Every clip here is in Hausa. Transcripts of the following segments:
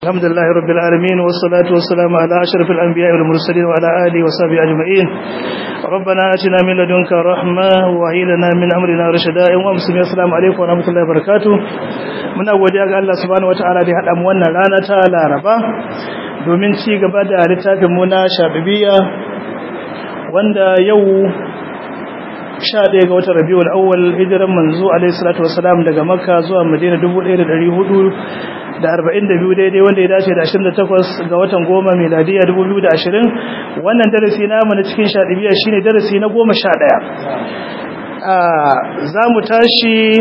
الحمد لله رب العالمين والصلاة والسلام على أشرف الأنبياء والمرسلين وعلى آله وصحبه أجمعين. ربنا آتنا من لدنك رحمة وهب لنا من أمرنا رشدا. ومسلمين السلام عليكم ورحمة الله وبركاته. من أول يا الله سبحانه وتعالى دي هذا موانا لانا تعالى ربا domin ci gaba da littafin mu na Shafi'iyya wanda yau 11 ga watan Rabiul Awwal hijiran manzo alaihi salatu wassalam daga Makka zuwa Madina 1442 daidai wanda ya dace da 28 ga watan 10 miladiya 2020. wannan darasi namu na cikin Shafi'iyya shine darasi na 11. zamu tashi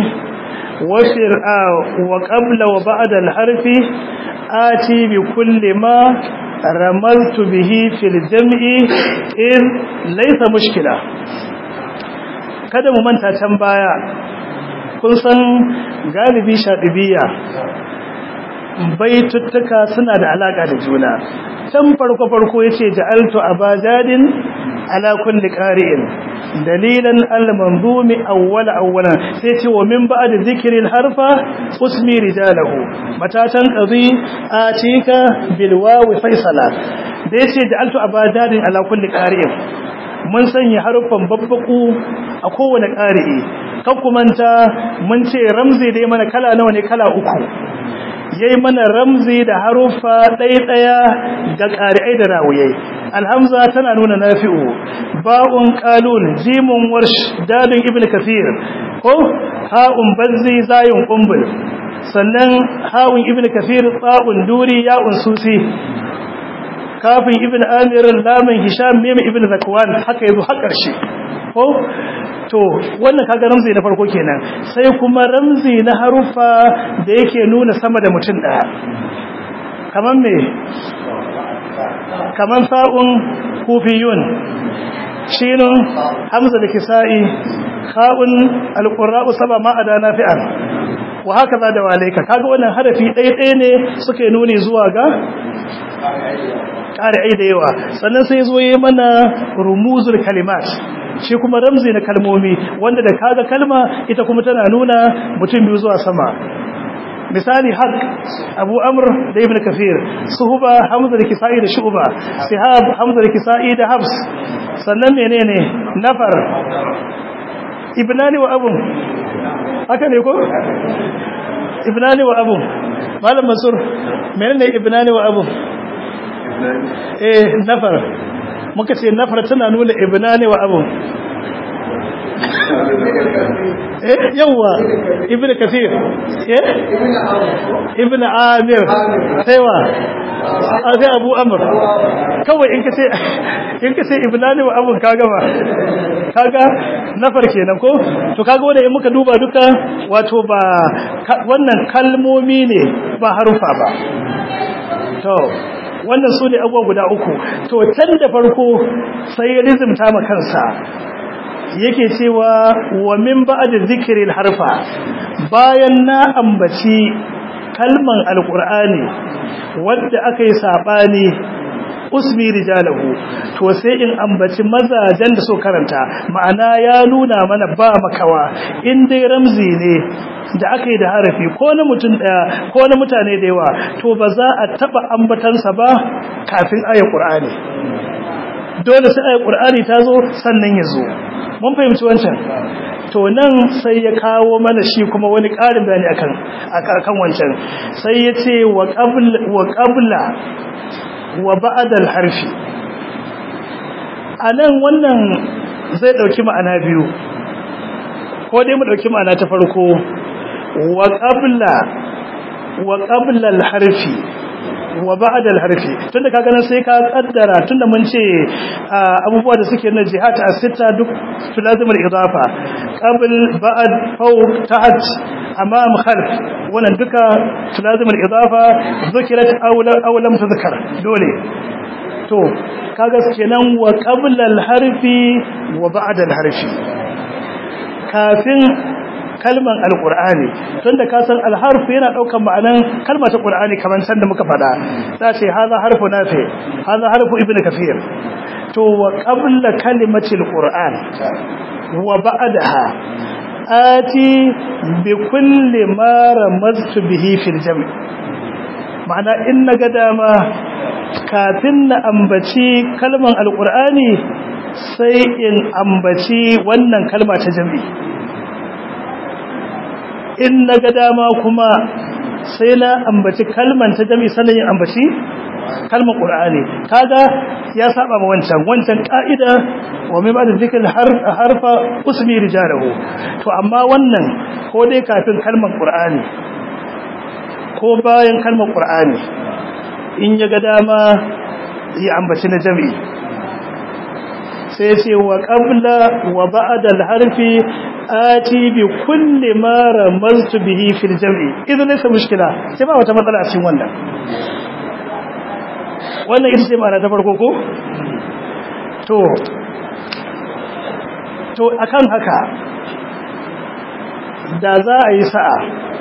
wa qabla wa ba'da al-harfi ati bi kulli ma ramaltu bihi fil jam'i in laysa mushkila. kada mu manta can baya kun san galibi Shafi'iyya baituttuka suna da alaka da juna. can farko yace ja'altu abajadin ala kulli qari'in dalilan al-manzumi awwalan sai ce wa min ba'd dhikri al-harfa usmi rijalahu matatan qadi atika bil wawi faisala da yace ja'altu abajadin ala kulli qari'in mun sanya harufan babbaku a kowane qari'i kan kumanta mun ce ramzi dai mana kala nawa ne? kala uku. yayi mana ramzi da harufa ɗaya ga qari'ai da rawiyai. alhamza tana nuna nafi'u, ba'un qalun, jimun warsh, dalun ibnu kathir, ko ha'un bazzi zayun qumbul, sannan ha'un ibnu kathir, ta'un duri, ya'un susi, kafin ibnu amir, lamun hisham, mim ibnu zakwan, haka yazo har ƙarshe. ko to wannan kaga ramzi na farko kenan. sai kuma ramzi na harufa da yake nuna sama da mutum daya, kaman me? kaman sa'un kufiyun, shinun hamza da kisa'i, kha'un alqurra'u saba ma adana fi'an, wa haka za da walaika. kaga wannan harafi ɗaya ne suka nuni zuwa ga ƙari'ai da yawa. sannan sai zo yi mana rumuzul kalimat, shi kuma ramzi na kalmomi wanda da kaga kalma ita kuma tana nuna mutum biyu zuwa sama. misali haq abu amr da ibn kafir, suhba hamza da kisa'i da shu'ba, sihab hamza da kisa'i da habs. sannan menene nafar ibnani wa abun, haka ne ko? ibnani wa abun. malam mansur menene ibnani wa abun? nafar muka ce nafar tana nuna ibnani wa abun. yawa ibn kathir, ibn amir, saiwa sai abu amr. kawai in kace ibnani wa abun kaga ba kaga nafar kenan ko? to kaga wanda in muka duba duka wato ba wannan kalmomi ne ba harufa ba. to wannan su ne abubuwa guda uku. to can da farko sai ya rizimta ma kansa yake cewa wa min ba'd dhikril harfa, bayan na ambaci kalman alqur'ani wanda aka yi sabani usmi rijalahu, to sai in ambaci mazajen da so karanta. ma'ana ya nuna mana ba makawa in dai ramzi ne da aka yi da harafi ko na mutum daya ko na mutane da yawa, to ba za a taba ambatansa ba kafin ayat qur'ani. dole sai ayat qur'ani ta zo sannan ya zo. mun fahimci wancan. to nan sai ya kawo mana shi kuma wani ƙarin bayani akan wancan. sai ya ce wa qabla wa ba'da al-harfi. anan wannan zai dauki ma'ana biyu, ko dai mu dauki ma'ana ta farko wa qabla al-harfi wa ba'da al-harfi. tunda kaga nan sai ka kaddara, tunda mun ce abubuwa da suke na jihad as-sitta duk lazim al-idafa, qabl ba'd fawq taht amam khalf, wannan duka lazim al-idafa, zikirat aw lam tuzkar dole. to kaga kenan wa qabla al-harfi wa ba'da al-harfi, kafin kalman alqur'ani. tunda ka san alharf yana daukan ma'anan kalma ta qur'ani kaman san da muka fada. za ce hadha harfu nafi, hadha harfu ibnu kafir. to wa qabla kalimati alqur'an wa ba'daha ati bi kulli ma ramaztu bihi fil jam'. ma'ana in naga dama kafin na ambaci kalman alqur'ani sai in ambaci wannan kalma ta jami'i in naga dama kuma sai na ambaci kalman ta jami'i sannan in ambaci kalmar qur'ani kaga ya saba ma wancan ka'ida wa mai ba da zikirin harfa usmi rijalahu to amma wannan ko dai kafin kalmar qur'ani ko bayan kalmar qur'ani in ya ga dama ya ambaci na jami'i sai ce wa qabla wa ba'da al-harfi ati bi kulli ma ramaltu bihi fil jam'i idan laysa mushkila sai ba wata matsala a cikin wannan ita ce ma'ana ta farko ko to akan haka da za a yi sa'a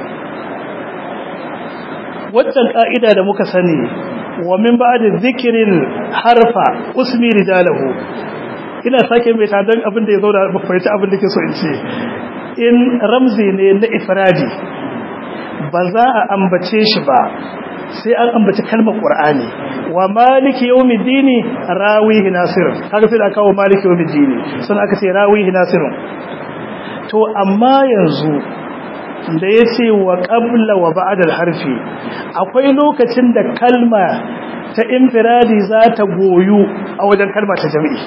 waccan ka'ida da muka sani wa min ba'da zikirin harfa usmi rijalahu ina sake mai tadan abin da ya zauna ba fahimci abin da ke so in ce in ramzi ne na ifradi ba za a ambace shi ba sai an ambaci kalmar qur'ani wa maliki yawmiddini rawihi nasir kaga sai da kawo maliki yawmiddini sun aka ce rawihi nasir to amma yanzu da yace wa qabla wa ba'da al-harfi akwai lokacin da kalma ta infiradi za ta goyu a wajen kalma ta jami'i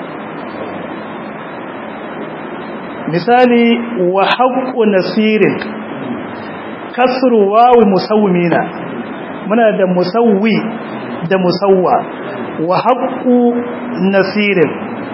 misali wa haqqu nasirin kasru wawi musawwimina muna da musawwi da musawwa wa haqqu nasirin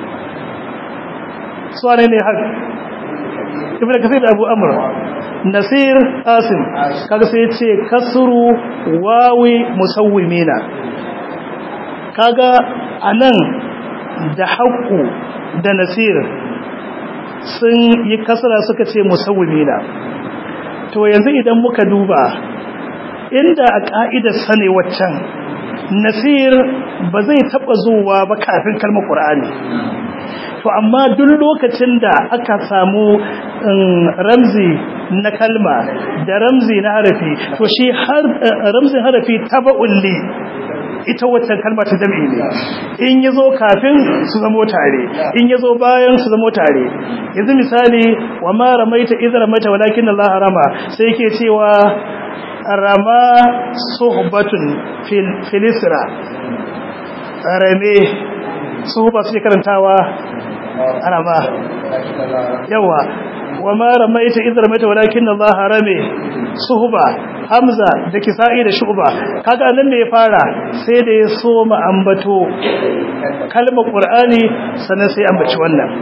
suwane ne haq ibn kathir abu amr nasir qasim kaga sai yace kasru wawi musawwimina kaga anan da haqqu da nasir sun yi kasra suka ce musawwimina to yanzu idan muka duba inda a ka'idar sane waccan nasir ba zai taba zuwa ba kafin kalmar qur'ani to amma duk lokacin da aka samu ramzi na kalma da ramzi na harafi to shi har ramzin harafi taba'un li ita waccan kalma ta jami'i ne in yazo kafin su zamo tare in yazo bayan su zamo tare yanzu misali wa ma ramaita idh ramaita walakin Allah rama sai yake cewa rama suhbatun fil isra rame suhba sai karantawa rama yawa wa ma ramaita idh ramaita walakin Allah rame suhba hamza da kisa'i da shu'ba kaga nan ne ya fara sai da ya soma ambato kalmar qur'ani sannan sai ambaci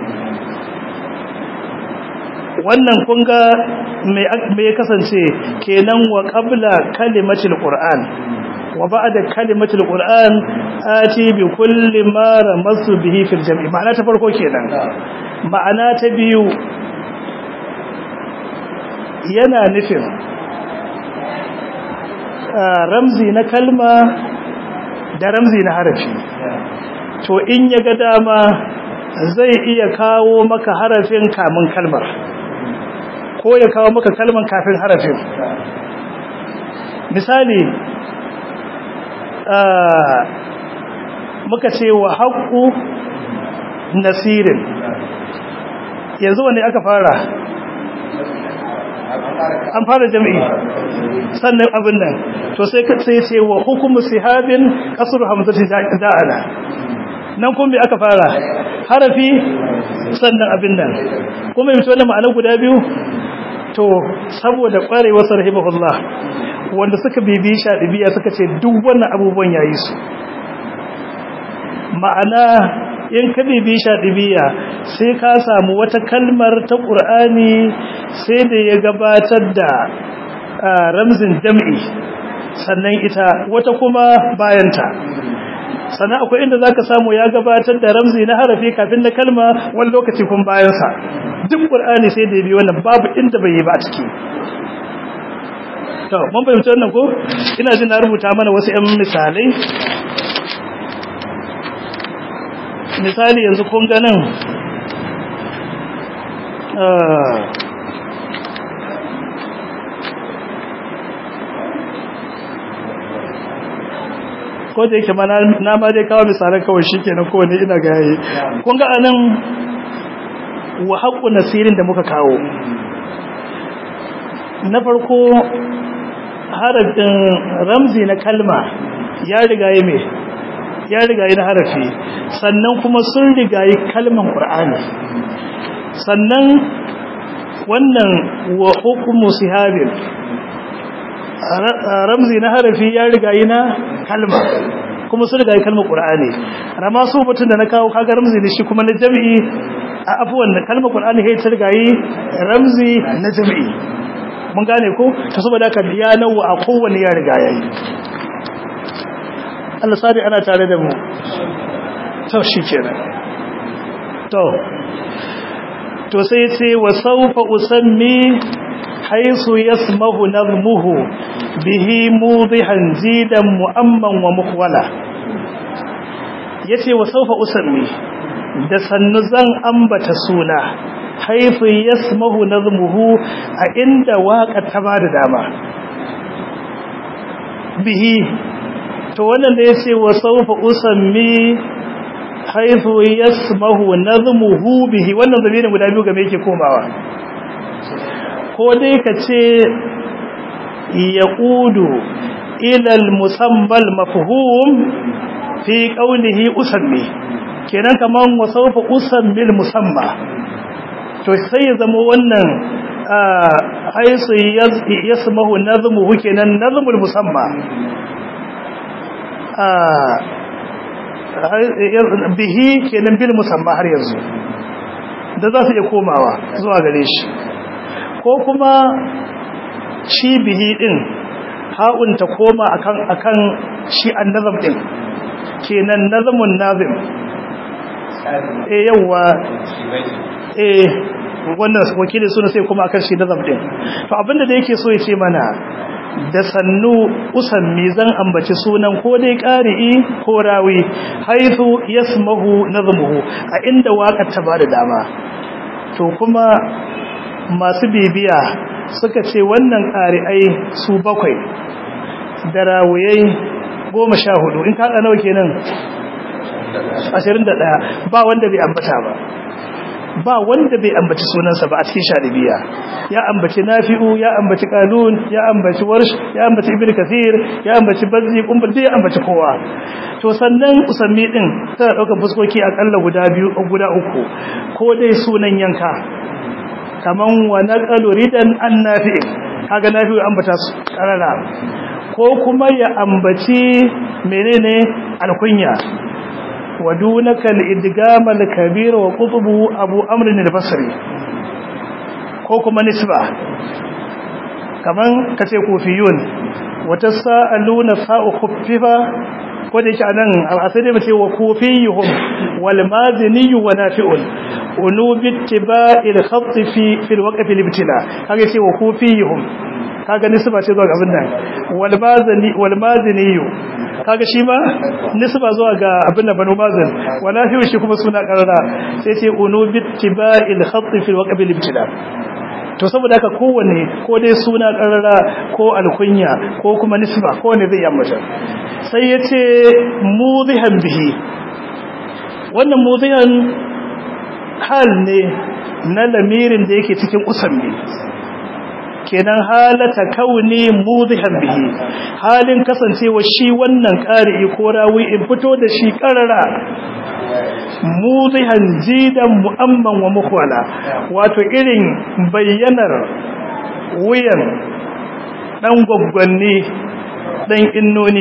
wannan kun ga me ya kasance kenan wa qabla kalimatil qur'an wa ba'da kalimatil qur'an ati bi kulli ma ramasu bihi fil jam'i ma'ana ta farko kenan ma'ana ta biyu yana nufin ramzi na kalma da ramzi na harafi to in ya ga dama zai iya kawo maka harafin kamun kalmar ko ya kawo maka kalman kafin harafin misali muka ce wa haqqu nasirin yanzu wanne aka fara an fara jami'i sannan abin nan to sai ka ce wa hukumu sihabin kasru hamzati da'ana nan kuma me aka fara harafi sannan abin nan kuma yi wannan ma'anar guda biyu to saboda kwarewa rahimahullah wanda suka bibi shadibiya suka ce duk wannan abubuwan yayi su ma'ana in ka bibi shadibiya sai ka samu wata kalmar ta qur'ani sai da ya gabatar da ramzin jam'i sannan ita wata kuma bayanta sannan akwai inda zaka samu ya gabatar da ramzi na harafi kafin na kalma wani lokaci kun bayansa duk qur'ani sai da ya bi wannan babu inda bai yi ba a ciki to mun fahimci wannan ko ina jin na rubuta mana wasu ƴan misalai misali yanzu kun ga nan ko da yake ma na ma dai kawo misalan kawai shikenan ko ne ina ga yayi kun ga anan wa haqqu nasirin da muka kawo na farko harafin ramzi na kalma ya riga yi me ya riga yi na harafi sannan kuma sun riga yi kalman qur'ani sannan wannan wa hukmu sihabin ramzi na harafi ya riga yi na kalma kuma sun riga yi kalmar qur'ani rama su mutun da na kawo kaga ramzi ne shi kuma na jami'i a afwan na kalmar qur'ani sai ta riga yi ramzi na jami'i mun gane ko ta saboda haka ya nawa a kowanne ya riga yayi Allah sadi ana tare da mu to shikenan to sai ce wa sawfa usammi haythu yasmahu nazmuhu bihi mudihan zidan muamman wa mukhwala yace wa sawfa usammi da sannu zan ambata suna haythu yasmahu nazmuhu a inda waka ta bada dama bihi to wannan da yace wa sawfa usammi haythu yasmahu nazmuhu bihi wannan zamirin guda biyu game yake komawa ko dai kace yaqudu ila al-musammal mafhum fi qawlihi usammi kenan kaman wa sawfa usammi al-musamma to sai ya zama wannan haythu yasmahu nazmuhu kenan nazmul musamma bihi kenan bil musamma har yanzu da za su iya komawa zuwa gare shi ko kuma shi bihi din ha'un ta koma akan shi annazam din kenan nazamun nazim yawa wannan wakilin suna sai kuma akan shi nazam din to abinda da yake so ya ce mana da sannu usammi zan ambaci sunan ko dai qari'i ko rawi haythu yasmahu nazmuhu a inda waƙar ta bada dama to kuma masu bibiya suka ce wannan qari'ai su bakwai da rawiyai 14 in ka hada nawa kenan 21 ba wanda bai ambata ba wanda bai ambaci sunansa ba a cikin sharibiya ya ambaci nafi'u ya ambaci qalun ya ambaci warsh ya ambaci ibnu kathir ya ambaci bazzi kumbul ya ambaci kowa to sannan usammi din tana daukar fuskoki akalla guda uku ko dai sunan yanka kaman wa naqalu ridan annafi kaga nafi'u ambata su karara ko kuma ya ambaci menene alkunya ودونك الادغام الكبير وقطبه ابو امر البصري ko kuma nisba kaman kace kufiyun watasaluna fa'u khuffifa ko da yake anan asali mace wa kufiyuhum wal madini wa nafi'un unu bittiba'il khatt fi alwaqf alibtila kage ce wa kufiyuhum kaga nisba ce zuwa ga abin nan wal madini kaga shi ma nisba zuwa ga abin da banu mazan wala fi shi kuma suna karara sai ce unu bittiba'il khatt fi alwaqf alibtila to saboda haka kowanne ko dai suna karara ko alkunya ko kuma nisba ko ne zai yamma sai yace mudihan bihi wannan mudihan hal ne na lamirin da yake cikin usammi kenan halata kauni mudihan bihi halin kasancewa shi wannan qari'i ko rawi in fito da shi karara mudihan jidan muamman wa mukhwala wato irin bayyanar wuyan dan gwaggwanni dan innoni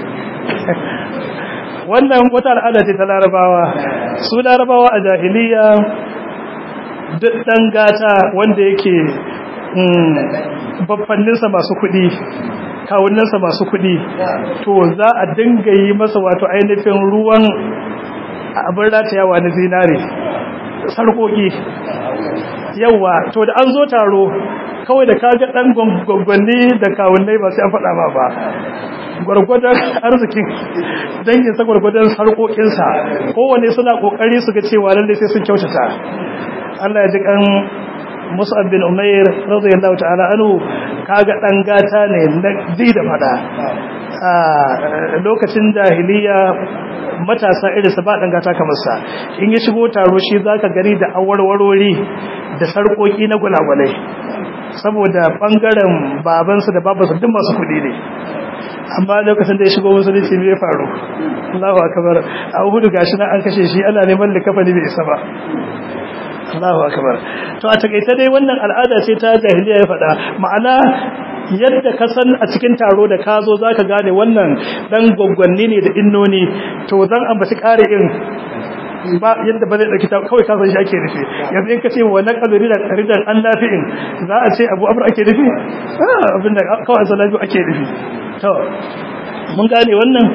wannan wata al'ada ce ta larabawa su larabawa a jahiliya duk dan gata wanda yake babbanninsa masu kuɗi kawunansa masu kuɗi to za a dinga yi masa wato ainihin ruwan abin ratayawa na zinare sarƙoƙi yawa to da an zo taro kawai da kaga ɗan gwangwanni da kawunai ba sai an faɗa ma ba gwargwadon arzikin danginsa gwargwadon sarƙoƙinsa kowane suna ƙoƙari su ga cewa lallai sai sun kyautata Allah ya ji kan Mus'ab bin Umair radiyallahu ta'ala anhu kaga dan gata ne na ji da fada lokacin jahiliya matasa irin sa ba dan gata kamar sa in ya shigo taro shi zaka gari da awarwarori da sarkoki na gulagulai saboda bangaren babansa da babansa duk masu kudi ne amma lokacin da ya shigo musulunci me ya faru Allahu akbar a Uhud gashi nan an kashe shi ana neman likafani bai isa ba Allahu akbar to a takeice dai wannan al'ada ce ta jahiliya ya faɗa ma'ana yadda ka san a cikin taro da ka zo zaka gane wannan dan gwaggwanni ne da innoni to zan ambaci ƙari'in ba yadda ba zai dauki kawai ka san shi ake nufi yanzu in ka ce wa laqad ridan an nafi'in za a ce Abu Amr ake nufi abin da kawai salafi ake nufi to mun gane wannan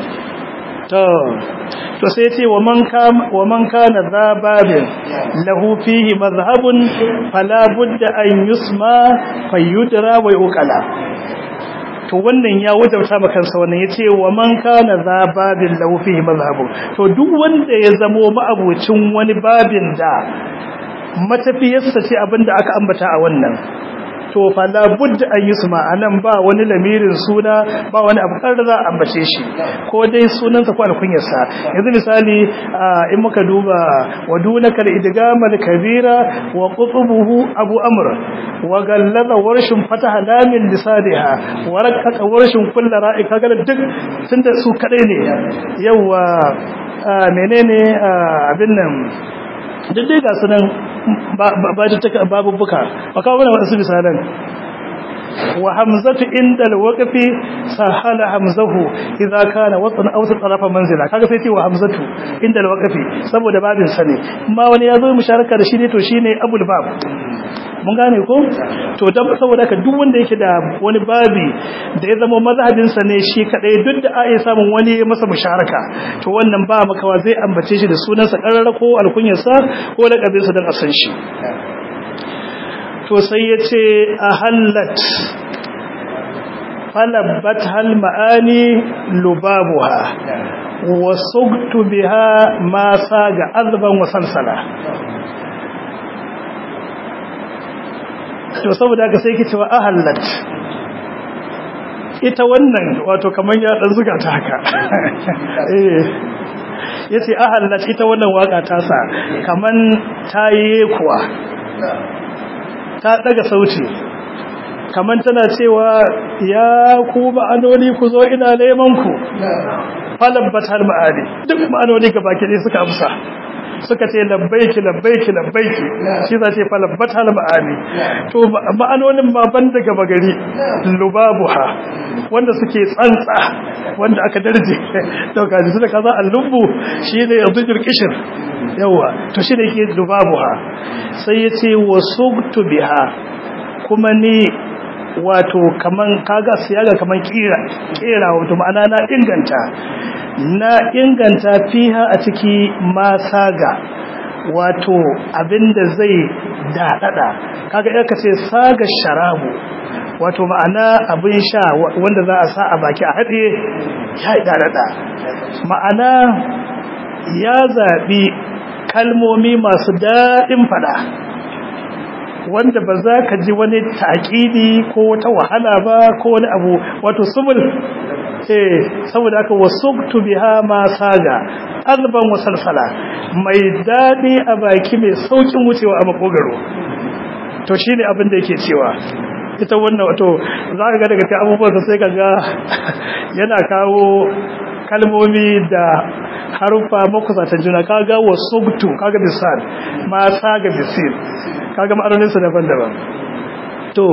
to sai ce wa man kana zababin lahu fihi madhhabun fala budda an yusma fayudra wa yuqala to wannan ya wajabta maka kansa wannan yace wa man kana zababin lahu fihi madhhabun to duk wanda ya zamo ma'abucin wani babin da matafiyarsa ce abinda aka ambata a wannan to fa la budda an yusma anan ba wani lamirin suna ba wani abu da za a ambace shi ko dai sunansa ko alkunyarsa yanzu misali in muka duba wadunaka al-idgamal kabira wa qutubuhu abu amr wa gallada warshin fataha lamin lisadiha wa rakka warshin kullu ra'i kaga duk tunda su kadai ne yawa menene abin nan duk dai ga sunan ba ta taka babubuka ba kawo mana wasu misalan wa hamzatu inda alwaqfi sahala hamzahu idza kana watan aw tarafa manzila kaga sai ce wa hamzatu inda alwaqfi saboda babin sa ne amma wani yazo musharaka da shi ne to shine abul bab mun gane ko to saboda haka duk wanda yake da wani babi da ya zama mazhabin sa ne shi kadai duk da ai samun wani masa musharaka to wannan ba makawa zai ambace shi da sunan sa karara ko alkunyar sa ko lakabin sa dan asan shi to sai yace ahallat falabat hal ma'ani lubabuha wa sugtu biha ma saga azban wa salsala to saboda haka sai kice wa ahallat ita wannan wato kaman ya dan zuga ta haka yace ahallat ita wannan waka ta sa kaman tayi kuwa ta daga sauti kaman tana cewa ya ku ma'anoni ku zo ina neman ku falabbat hal ma'ani duk ma'anoni gabaki ne suka amsa suka ce labbaiki labbaiki labbaiki shi za ce falabbat hal ma'ani to ma'anonin ma ban daga bagari lubabuha wanda suke tsantsa wanda aka darje to kaji su da kaza al-lubbu shine yadhur kishir yawa to shine yake lubabuha sai yace wasugtu biha kuma ni wato kaman kaga siyaga kaman kira wato ma'ana na inganta fiha a ciki masaga wato abinda zai dadada kaga idan ka ce saga sharabu wato ma'ana abin sha wanda za a sa a baki a hade ya dadada ma'ana ya zabi kalmomi masu dadin fada wanda ba za ka ji wani taƙidi ko wata wahala ba ko wani abu wato subul saboda aka wasuktu biha ma saga azban wa salsala mai dadi a baki mai saukin wucewa a makogaro to shine abin da yake cewa ita wannan wato za ka ga daga cikin abubuwan sai ka ga yana kawo kalmomi da harufa makusatan juna kaga wasuktu kaga bisan ma saga bisin kaga ma'anonin su daban-daban to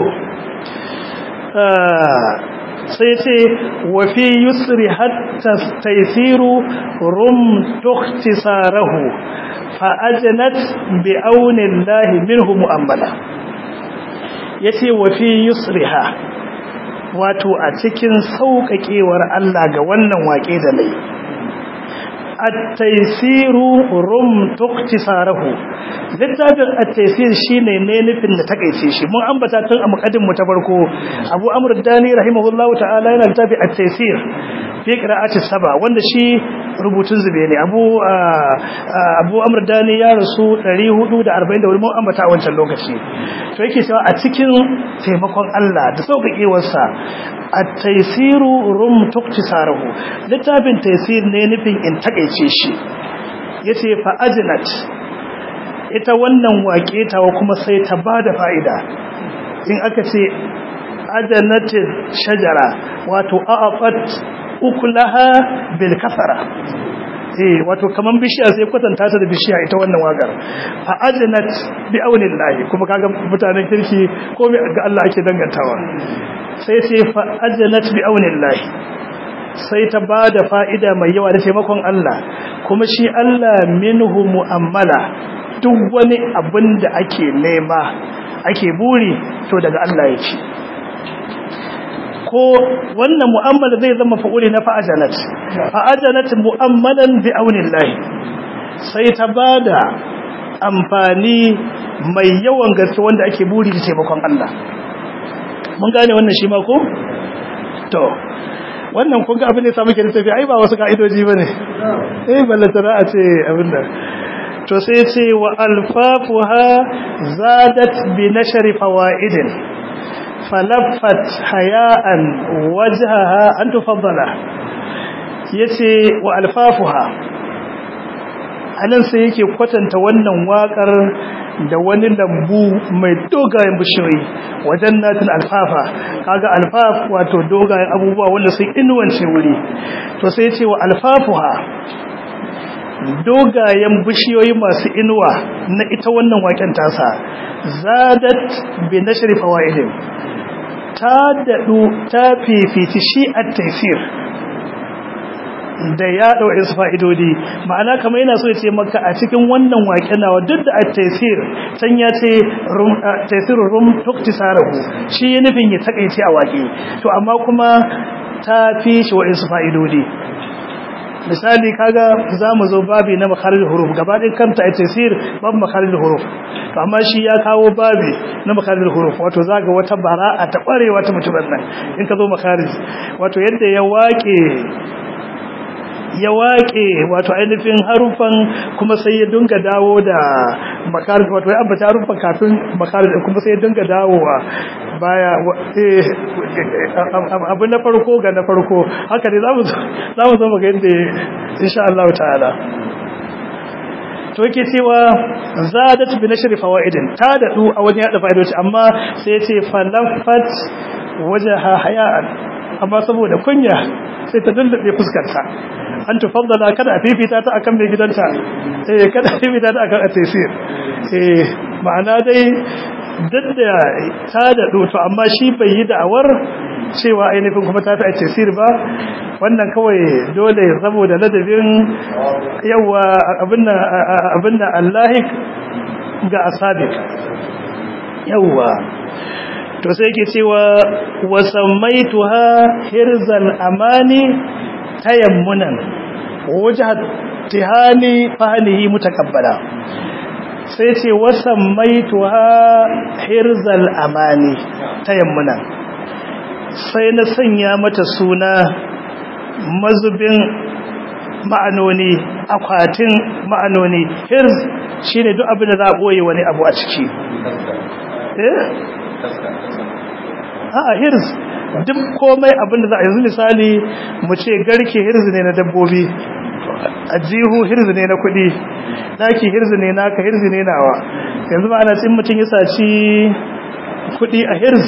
sai ce wa fi yusri hatta taysiru rum tukhtisarahu fa ajnat bi aunillahi minhu mu'ammala yace wa fi yusriha wato a cikin sauƙaƙewar Allah ga wannan waƙe da nayi at-taysiru rum tukhtisarahu littafin at-taysir shine ne nufin da takeice shi mun ambata tun a muqaddim mu ta farko Abu Amr ad-Dani rahimahullahu ta'ala yana littafin at-taysir fi qira'ati saba wanda shi rubutun zube ne Abu Amr Dani ya rasu 440 mun ambata a wancan lokaci to yake cewa a cikin taimakon Allah da sauƙaƙewarsa at-taysiru rum tuktisaruhu littafin taysir ne nufin in takeice shi yace fa ajnat ita wannan waƙe tawa kuma sai ta bada fa'ida in aka ce ajanatin shajara wato a'afat ukulaha bil kasara wato kaman bishiya sai kwatanta ta da bishiya ita wannan wagar fa ajanat bi aunillahi kuma kaga mutanen kirki ko ga Allah ake dangantawa sai fa ajanat bi aunillahi sai ta bada fa'ida mai yawa da taimakon Allah kuma shi Allah minhu mu'ammala duk wani abin da ake nema ake buri to daga Allah yake ko wannan mu'amala zai zama fa'uli na fa'ajanat mu'ammalan bi aunillahi sai ta bada amfani mai yawan gaske wanda ake buri da taimakon Allah mun gane wannan shi ma ko to wannan kun ga abin da ya samu ke tafi ai ba wasu ka'idoji bane ballantana a ce abin da to sai ce wa alfafuha zadat bi nashri fawaidin falaffat haya'an wajhaha an tufaddala yace wa alfafuha anan sai yake kwatanta wannan wakar da wani lambu mai dogayen bishiyoyi wajen natin alfafa kaga alfaf wato dogayen abubuwa wanda sun inuwance wuri to sai yace wa alfafuha dogayen bishiyoyi masu inuwa na ita wannan waken tasa zadat bi nashri fawaidin ta dadu ta fifici shi at-taysir da ya dau isu fa'idodi ma'ana kamar yana so ya ce maka a cikin wannan waken nawa duk da at-taysir san ya ce taysirur rum tuktisaruhu shi ya nufin ya takeice a wake to amma kuma ta fi shi wa isu fa'idodi misali kaga zamu zo babi na makharijul huruf gabaɗin kanta at-taysir babu makharijul huruf to amma shi ya kawo babi na makharijul huruf wato zaga wata bara'a ta kwarewa ta mutumin nan in ka zo makharij wato yadda ya waƙe wato ainihin harufan kuma sai ya dinga dawo da makharij wato ya ambata harufan kafin makharij kuma sai ya dinga dawowa baya abu na farko ga na farko haka ne za mu zo mu ga yadda insha Allah ta'ala to yake cewa zadat bi nashri fawaidin ta dadu a wajen yada fa'idoci amma sai yace falafat wajha haya'an amma saboda kunya sai ta dullube fuskarta an tufaddala kada a fifita ta akan mai gidanta kada a fifita ta akan at-taysir ma'ana dai dadda ta dadu to amma shi bai yi da'awar cewa ainihin kuma ta fi at-taysir ba wannan kawai dole saboda ladabin yawa abinda Allahi ga asabiq yawa to sai yake cewa wasammaituha hirzal amani tayammunan wajhat tihani fahlihi mutakabbala sai ce wasammaituha hirzal amani tayammunan sai na sanya mata suna mazubin ma'anoni akwatin ma'anoni hirz shine duk abin da za a boye wani abu a ciki hirz duk komai abin da za a yanzu misali mu ce garke hirz ne na dabbobi ajihu hirz ne na kuɗi daki hirz ne naka hirz ne nawa yanzu ba ana cin mutum ya saci kuɗi a hirz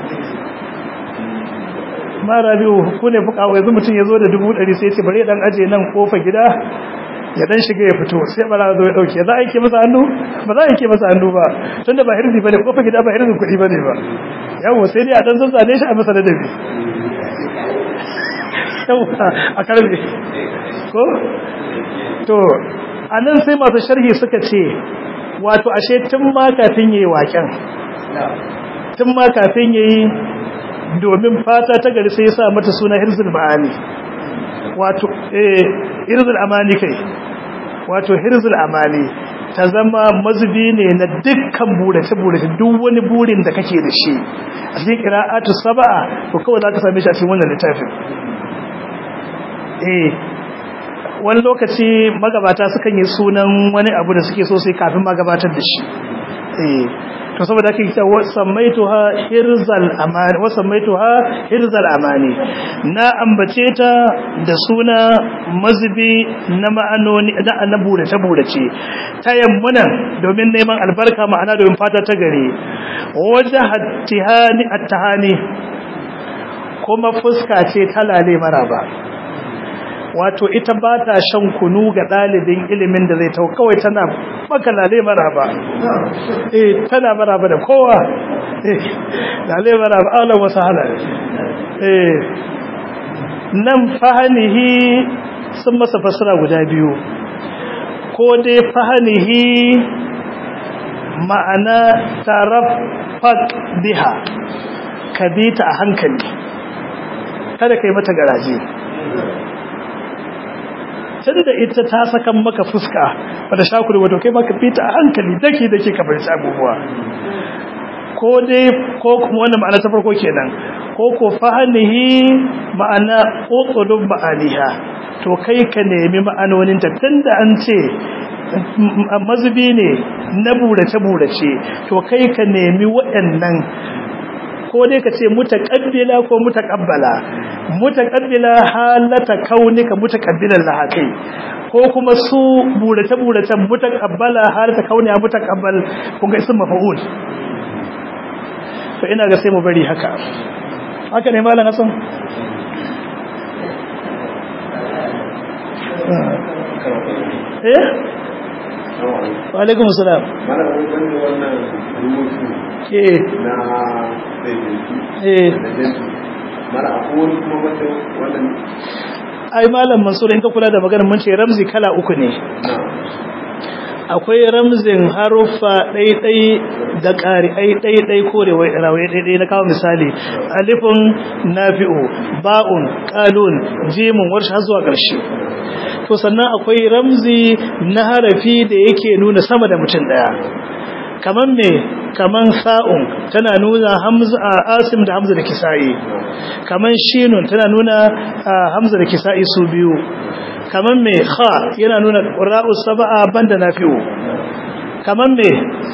mara biyu ku ne fuka yanzu mutum ya zo da 100 sai ce bari dan aje nan kofa gida ya dan shiga ya fito sai bala zo ya dauke za a yake masa hannu ba za a yake masa hannu ba tunda ba hirzi bane kofa gida ba hirzin kuɗi bane ba yawo sai dai a dan zanzane shi a masa ladabi yawo a karbe ko to anan sai masu sharhi suka ce wato ashe tun ma kafin yayi waken tun ma kafin yayi domin fata ta gari sai ya sa mata suna hirzul ma'ani wato hirzul amani kai wato hirzul amani ta zama mazubi ne na dukkan burace-burace duk wani burin da kake da shi a cikin qira'atu sab'a to kawai zaka same shi a cikin wannan littafin wani lokaci magabata sukan yi sunan wani abu da suke so sai kafin magabatar da shi to saboda haka ita wasammaituha hirzal amani na ambace ta da suna mazubi na ma'anoni da annabu da taburace tayammunan domin neman albarka ma'ana domin fata ta gare wajhattihani attahani kuma fuska ce talale maraba wato ita ba ta shan kunu ga ɗalibin ilimin da zai tau kawai tana maka lale maraba tana maraba da kowa lale maraba ala wasu halar nan fahanihi sun masa fasara guda biyu ko dai fahanihi ma'ana tarafak biha ka bi ta a hankali kada ka yi mata garaje sai da ita ta sakan maka fuska ba da shakuri wato kai maka fita a hankali dake ka bar abubuwa ko dai ko kuma wannan ma'ana ta farko kenan ko fahanihi ma'ana uqudub ma'aniha to kai ka nemi ma'anonin ta tunda an ce mazubi ne na burace to kai ka nemi waɗannan ko dai ka ce mutaqabbila ko mutaqabbila halata kaunika mutaqabbilan lahakai ko kuma su burace mutaqabbala halata kauniya mutaqabbal kun ga ism maf'ul to ina ga sai mu bari haka ne malam Hassan wa alaikum assalam malam wannan rubutu na mara akwai kuma wannan ai malam Mansur in ka kula da maganar mun ce ramzi kala uku ne akwai ramzin haruffa ɗaiɗai da ƙari'ai ɗaiɗai ko rawaye ɗaiɗai na kawo misali alifun nafi'u ba'un qalun jimun warsh har zuwa ƙarshe to sannan akwai ramzi na harafi da yake nuna sama da mutum ɗaya kaman me kaman sa'un tana nuna hamza asim da hamza da kisa'i kaman shinun tana nuna hamza da kisa'i su biyu kaman me kha yana nuna qura'us sab'a banda nafi'u kaman me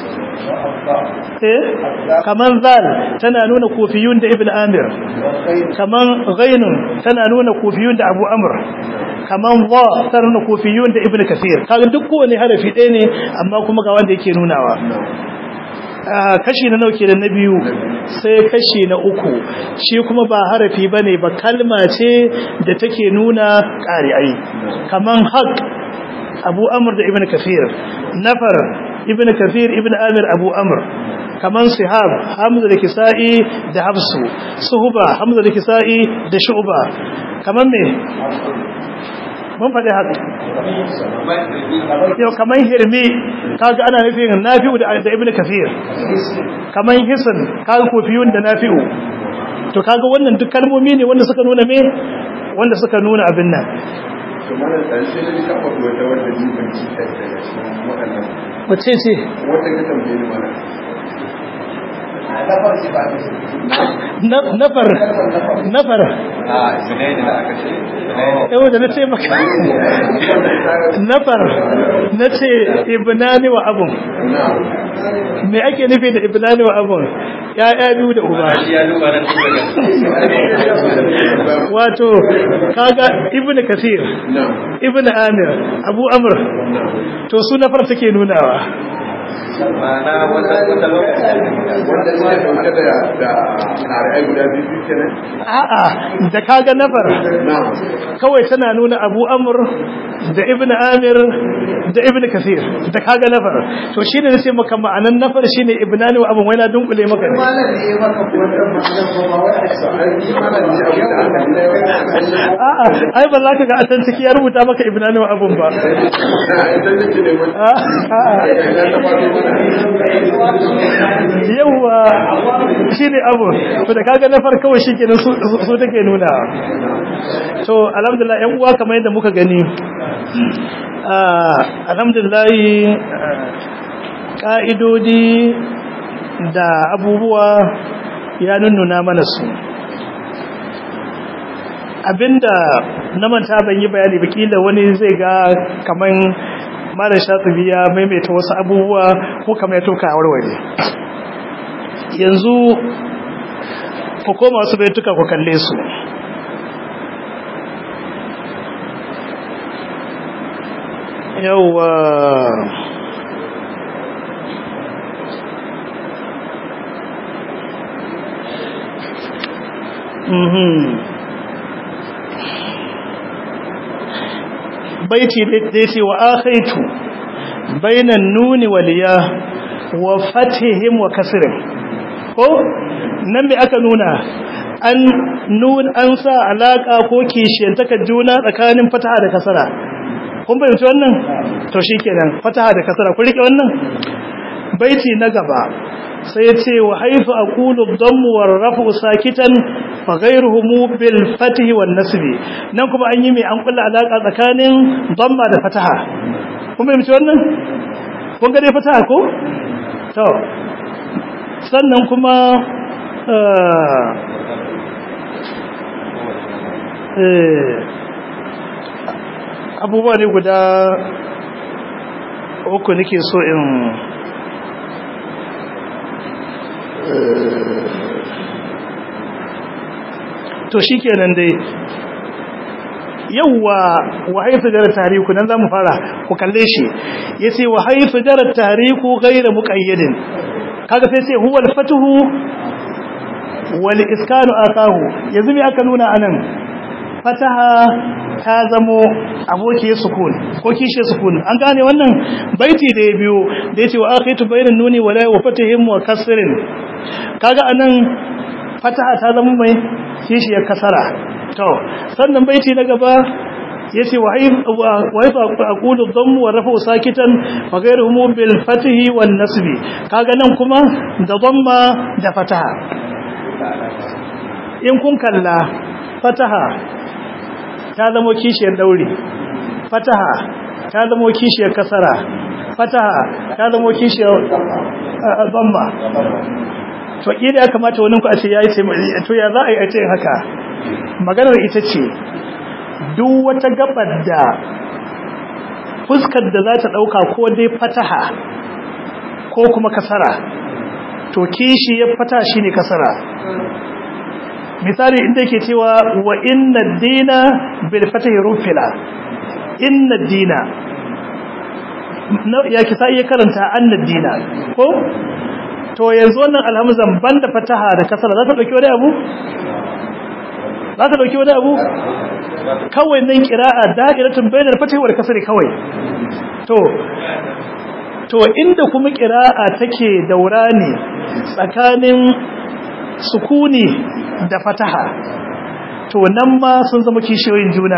kaman zal tana nuna kufiyun da ibn amir kaman ghainun tana nuna kufiyun da abu amr kaman wa tana nuna kufiyun da ibn kathir kaga duk kowane harafi ɗaya ne amma kuma ga wanda yake nunawa kashi na nauke da na biyu sai kashi na uku shi kuma ba harafi bane ba kalma ce da take nuna ƙari'ai kaman haq abu amr da ibn kathir nafar ibn kathir ibn amir abu amr kaman sihab hamza da kisa'i da hafsu suhba hamza da kisa'i da shu'ba kaman me mun faɗi haka yau kaman hirmi kaga ana nufin nafi'u da ibn kathir kaman hisan kaga kofiyun da nafi'u to kaga wannan duk kalmomi ne wanda suka nuna me wanda suka nuna abin nan to malam dan sai da ka faɗo wata wanda ni ban ci ta daga cikin waɗannan wace ce wanda ka tambaye ni malam nafar sunaini da aka ce yau da na ce maka nafar na ce ibnani wa abun me ake nufi da ibnani wa abun ya'ya biyu da uba wato kaga ibn kathir ibn amir abu amr to su nafar take nunawa ma'ana wata lokaci wanda suke dauke da ƙari'ai guda biyu kenan a'a da kaga nafar kawai tana nuna abu amr da ibn amir da ibn kathir da kaga nafar to shine nace maka ma'anan nafar shine ibnani wa abun waina dunkule maka ne a'a ai ba za ka ga a can ciki ya rubuta maka ibnani wa abun ba yawwa shi ne abu to da kaga na farko shi ke su take nuna to alhamdulillah yan uwa kamar yadda muka gani alhamdulillah ka'idodi da abubuwa ya nuna mana su abinda na manta ban yi bayani ba kila wani zai ga kaman malam Shatibi ya maimaita wasu abubuwa ko kamar ya toka warware yanzu ku koma wasu baituka ku kalle su yawwa baiti da yace wa akhaitu bainan nuni wal ya wa fathihim wa kasrihim ko nan me aka nuna an sa alaka ko kishiyantaka juna tsakanin fataha da kasara kun bayyana wannan to shikenan fataha da kasara ku rike wannan baiti na gaba sai yace wa haythu aqulu dhammu war rafu sakitan fa ghayruhum bil fathi wan nasbi nan kuma an yi mai an kulla alaka tsakanin dhamma da fataha kun bayyana wannan kun ga dai fataha ko to sannan kuma abubuwa ne guda uku nake so in to shikenan dai yawwa wa haythu jara tariku nan zamu fara ku kalle shi yace wa haythu jara tariku ghayra muqayyadin kaga sai sai huwa al-fatuhu wal iskanu akahu yanzu me aka nuna anan fataha ta zamo aboki sukun ko kishi sukun an gane wannan baiti da ya biyo da yace wa akhitu bainan nuni wala wa fatihim wa kasrin kaga anan fataha ta zama mai kishi ya kasara to sannan baiti na gaba yace wa aqulu dhamm wa rafu sakitan wa ghayruhum bil fatihi wan nasbi kaga nan kuma da dhamma da fataha in kun kalla fataha ta zama kishiyar dauri fataha ta zama kishiyar kasara fataha ta zama kishiyar dhamma to kida ya kamata wani ku a ce yayi sai to ya za a yi a ce haka maganar ita ce duk wata gabar da fuskar da za ta dauka ko dai fataha ko kuma kasara to kishi ya fata shine kasara misali inda yake cewa wa inna dina bil fatahi rufila inna dina ya kisa iya karanta anna dina ko to yanzu wannan alhamzan banda fataha da kasara za ta dauki wani abu za ta dauki wani abu kawai nan qira'a da'iratun bainal fatahi wal kasri kawai to inda kuma qira'a take daura ne tsakanin sukuni da fataha to nan ma sun zama kishiyoyin juna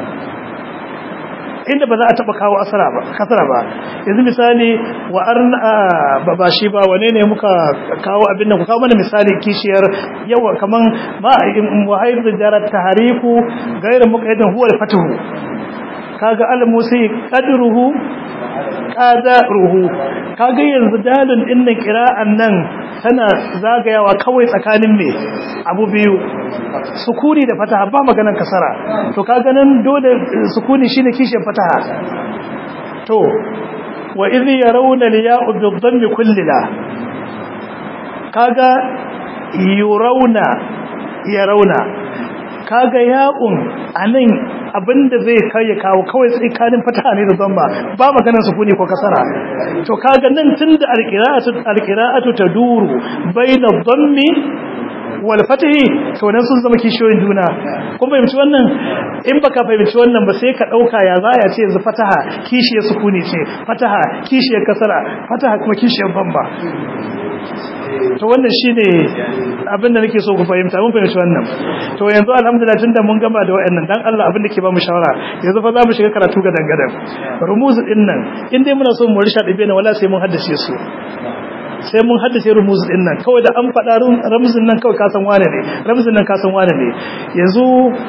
inda ba za a taba kawo kasara ba yanzu misali wa arna ba shi ba wane ne muka kawo abin nan ku kawo mana misali kishiyar yawa kaman ma wahid jarat tahriku ghayr muqaddam huwa al-fatuhu kaga al-musi qadruhu qadaruhu kaga yanzu dalil din nan qira'an nan tana zagayawa kawai tsakanin me abu biyu sukuni da fataha ba maganar kasara to kaga nan dole sukuni shine kishin fataha to wa idh yarawna liya'u bid-dhammi kullila kaga yarawna kaga ya'un anan abinda zai kai ya kawo kawai tsakanin fataha ne da dhamma ba maganar sukuni ko kasara to kaga nan tunda al-qira'atu taduru bayna dhammi wal fatihi to nan sun zama kishiyoyin juna kun fahimci wannan in baka fahimci wannan ba sai ka dauka ya zaya ce yanzu fataha kishiyar sukuni ce fataha kishiyar kasara fataha kuma kishiyar dhamma to wannan shine abin da nake so ku fahimta mun fahimci wannan to yanzu alhamdulillah tunda mun gama da wayannan dan Allah abin da ke ba mu shawara yanzu fa za mu shiga karatu ga dangadan rumuz din nan in dai muna so mu risha dibe ne wala sai mun haddace su sai mun haddace rumuz din nan kawai da an faɗa ramzin nan kawai ka san wane ne ramzin nan ka san wane ne yanzu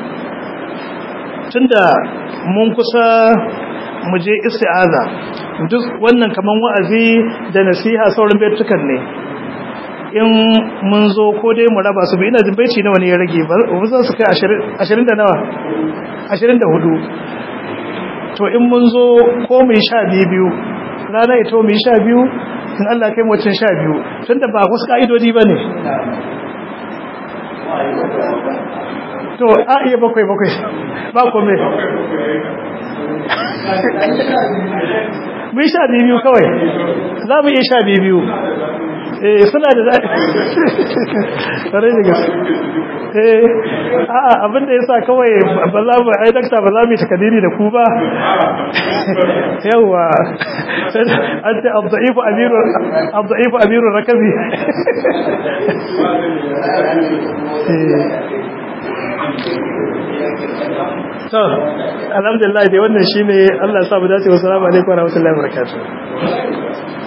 tunda mun kusa mu je isti'aza duk wannan kaman wa'azi da nasiha sauran baitukan ne in mun zo ko dai mu raba su bi ina jin baici nawa ne ya rage ba za su kai 20 da nawa 24 to in mun zo ko mu yi 12 rana ito mu yi 12 in Allah kai mu wacin 12 tunda ba wasu ka'idodi bane to a iya bakwai ba kome mu yi 12 kawai za mu iya 12 suna da zaɓi tare da gaske abinda ya sa kawai ba za mu dakta ba za mu yi takadiri da ku ba yawa an ce abda'ifu amirun rakabi to alhamdulillah dai wannan shine Allah ya sa mu dace wa salamu alaikum wa rahmatullahi wa barakatuh